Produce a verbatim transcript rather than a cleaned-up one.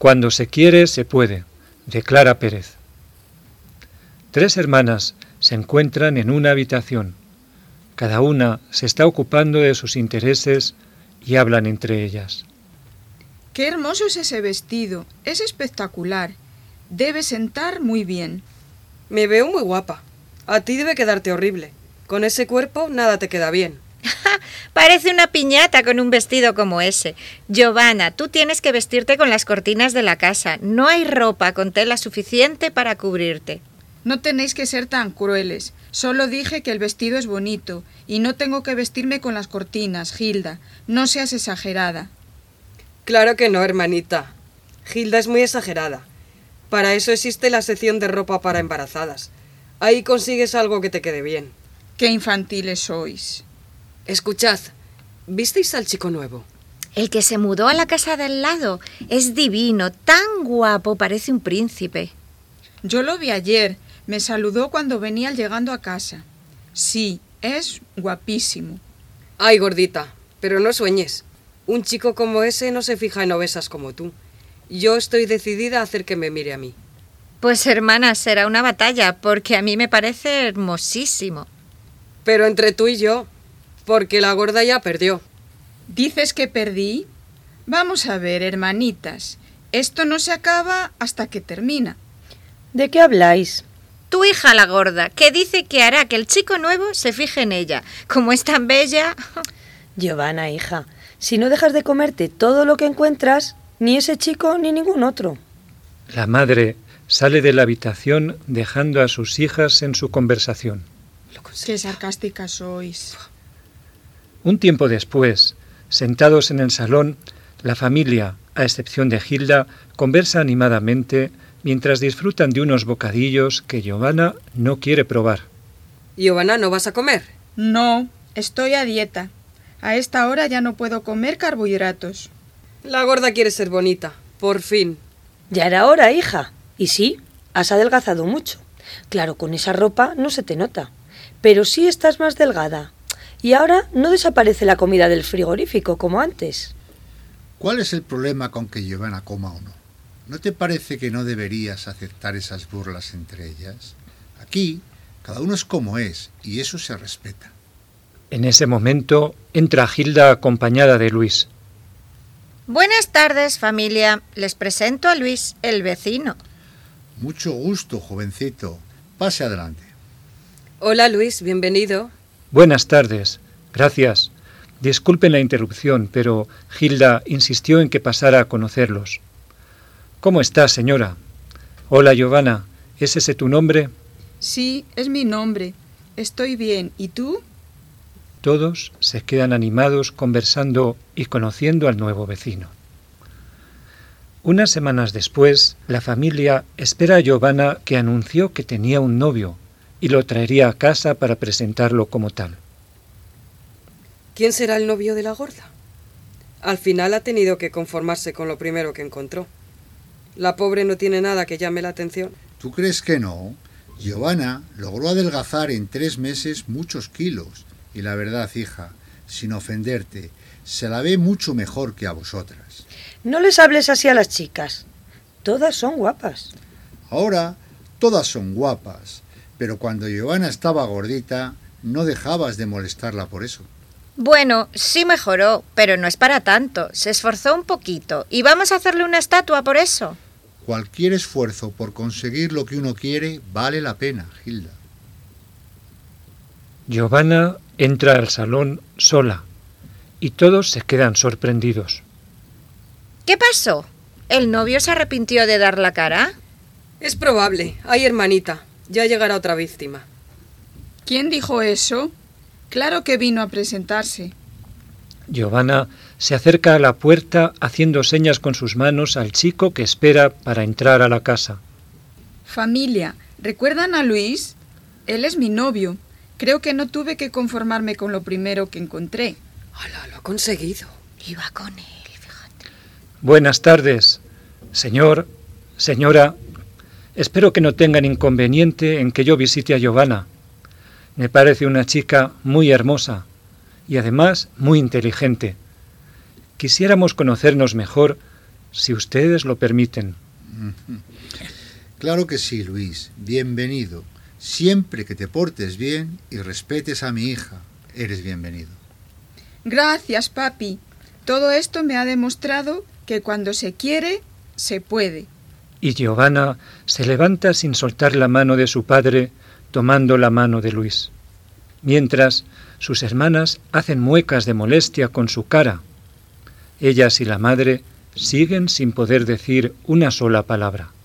Cuando se quiere, se puede, de Clara Pérez. Tres hermanas se encuentran en una habitación. Cada una se está ocupando de sus intereses y hablan entre ellas. ¡Qué hermoso es ese vestido! Es espectacular. Debe sentar muy bien. Me veo muy guapa. A ti debe quedarte horrible. Con ese cuerpo nada te queda bien. Parece una piñata con un vestido como ese. Giovanna, tú tienes que vestirte con las cortinas de la casa. No hay ropa con tela suficiente para cubrirte. No tenéis que ser tan crueles. Solo dije que el vestido es bonito y no tengo que vestirme con las cortinas, Gilda. No seas exagerada. Claro que no, hermanita. Gilda es muy exagerada. Para eso existe la sección de ropa para embarazadas. Ahí consigues algo que te quede bien. ¡Qué infantiles sois! Escuchad, ¿visteis al chico nuevo? El que se mudó a la casa de al lado. Es divino, tan guapo, parece un príncipe. Yo lo vi ayer. Me saludó cuando venía llegando a casa. Sí, es guapísimo. Ay, gordita, pero no sueñes. Un chico como ese no se fija en obesas como tú. Yo estoy decidida a hacer que me mire a mí. Pues, hermana, será una batalla, porque a mí me parece hermosísimo. Pero entre tú y yo, porque la gorda ya perdió. ¿Dices que perdí? Vamos a ver, hermanitas. Esto no se acaba hasta que termina. ¿De qué habláis? Tu hija la gorda, que dice que hará que el chico nuevo se fije en ella. Como es tan bella... Giovanna, hija, si no dejas de comerte todo lo que encuentras, ni ese chico ni ningún otro. La madre sale de la habitación dejando a sus hijas en su conversación. ¡Qué sarcásticas sois! Un tiempo después, sentados en el salón, la familia, a excepción de Gilda, conversa animadamente mientras disfrutan de unos bocadillos que Giovanna no quiere probar. Giovanna, ¿no vas a comer? No, estoy a dieta. A esta hora ya no puedo comer carbohidratos. La gorda quiere ser bonita, por fin. Ya era hora, hija. Y sí, has adelgazado mucho. Claro, con esa ropa no se te nota. Pero sí estás más delgada. Y ahora no desaparece la comida del frigorífico como antes. ¿Cuál es el problema con que Giovanna coma o no? ¿No te parece que no deberías aceptar esas burlas entre ellas? Aquí, cada uno es como es, y eso se respeta. En ese momento entra Gilda acompañada de Luis. Buenas tardes, familia. Les presento a Luis, el vecino. Mucho gusto, jovencito. Pase adelante. Hola, Luis, bienvenido. Buenas tardes. Gracias. Disculpen la interrupción, pero Gilda insistió en que pasara a conocerlos. ¿Cómo está, señora? Hola, Giovanna. ¿Es ese tu nombre? Sí, es mi nombre. Estoy bien. ¿Y tú? Todos se quedan animados conversando y conociendo al nuevo vecino. Unas semanas después, la familia espera a Giovanna, que anunció que tenía un novio y lo traería a casa para presentarlo como tal. ¿Quién será el novio de la gorda? Al final ha tenido que conformarse con lo primero que encontró. La pobre no tiene nada que llame la atención. ¿Tú crees que no? Giovanna logró adelgazar en tres meses muchos kilos. Y la verdad, hija, sin ofenderte, se la ve mucho mejor que a vosotras. No les hables así a las chicas. Todas son guapas. Ahora, todas son guapas. Pero cuando Giovanna estaba gordita, no dejabas de molestarla por eso. Bueno, sí mejoró, pero no es para tanto. Se esforzó un poquito y vamos a hacerle una estatua por eso. Cualquier esfuerzo por conseguir lo que uno quiere vale la pena, Gilda. Giovanna entra al salón sola y todos se quedan sorprendidos. ¿Qué pasó? ¿El novio se arrepintió de dar la cara? Es probable. Ay, hermanita, ya llegará otra víctima. ¿Quién dijo eso? Claro que vino a presentarse. Giovanna se acerca a la puerta haciendo señas con sus manos al chico que espera para entrar a la casa. Familia, ¿recuerdan a Luis? Él es mi novio. Creo que no tuve que conformarme con lo primero que encontré. ¡Hala, lo ha conseguido! Iba con él, fíjate. Buenas tardes, señor, señora. Espero que no tengan inconveniente en que yo visite a Giovanna. Me parece una chica muy hermosa y además muy inteligente. Quisiéramos conocernos mejor si ustedes lo permiten. Claro que sí, Luis. Bienvenido. Siempre que te portes bien y respetes a mi hija, eres bienvenido. Gracias, papi. Todo esto me ha demostrado que cuando se quiere, se puede. Y Giovanna se levanta sin soltar la mano de su padre, tomando la mano de Luis. Mientras, sus hermanas hacen muecas de molestia con su cara. Ellas y la madre siguen sin poder decir una sola palabra.